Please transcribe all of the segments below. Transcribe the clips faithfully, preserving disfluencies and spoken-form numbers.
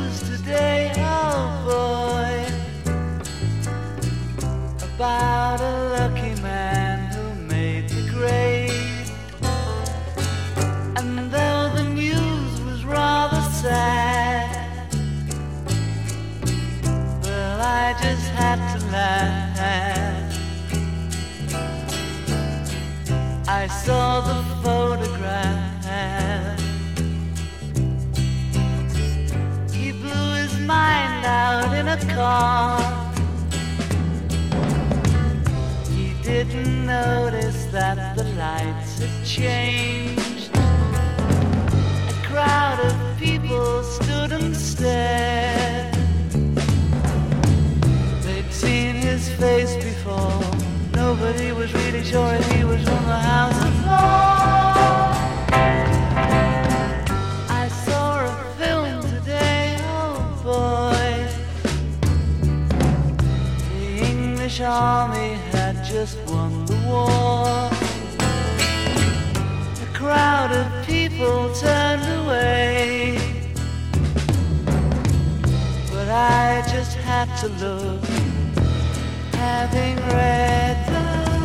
news today, oh boy, about a lucky man who made the grade. And though the news was rather sad, well, I just had to laugh. I saw the photograph. He blew his mind out in a car. He didn't notice that the lights had changed. A crowd of people stood and stared. They'd seen his face before. Nobody was really sure if he was from the House of Lords. I saw a film today, oh boy. The English army had just won the war. A crowd of people turned away, but I just had to look, having read the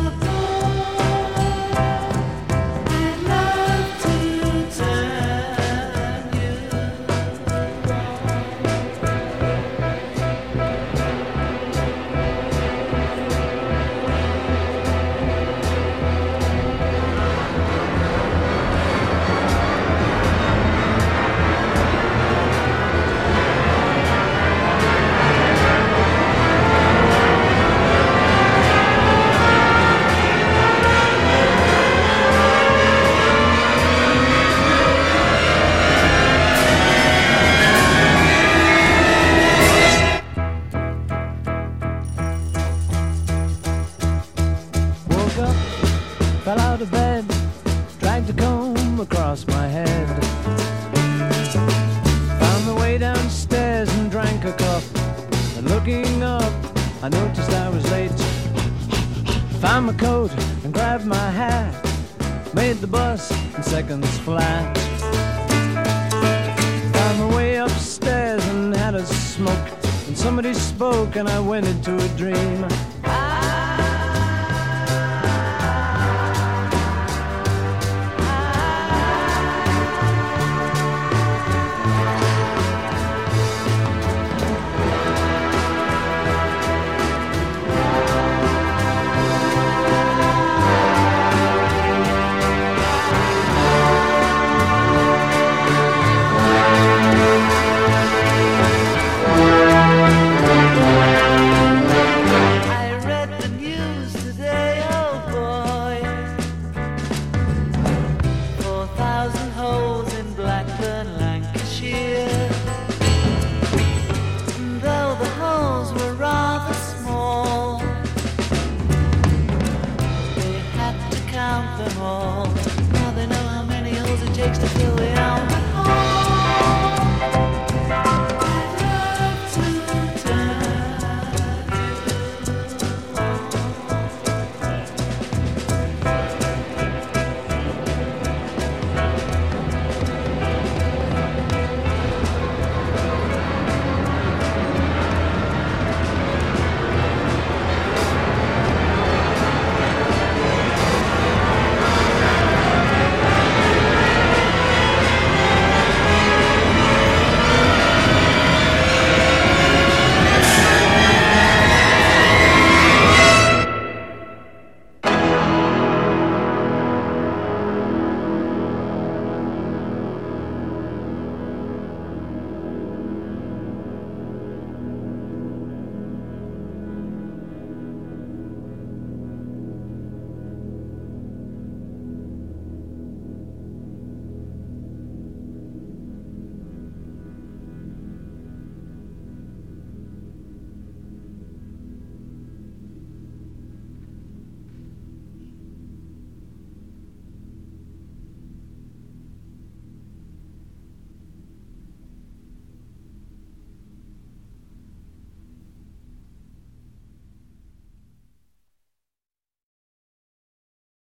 fell out of bed, dragged a comb across my head. Found my way downstairs and drank a cup. And looking up, I noticed I was late. Found my coat and grabbed my hat. Made the bus in seconds flat. Found my way upstairs and had a smoke. And somebody spoke and I went into a dream.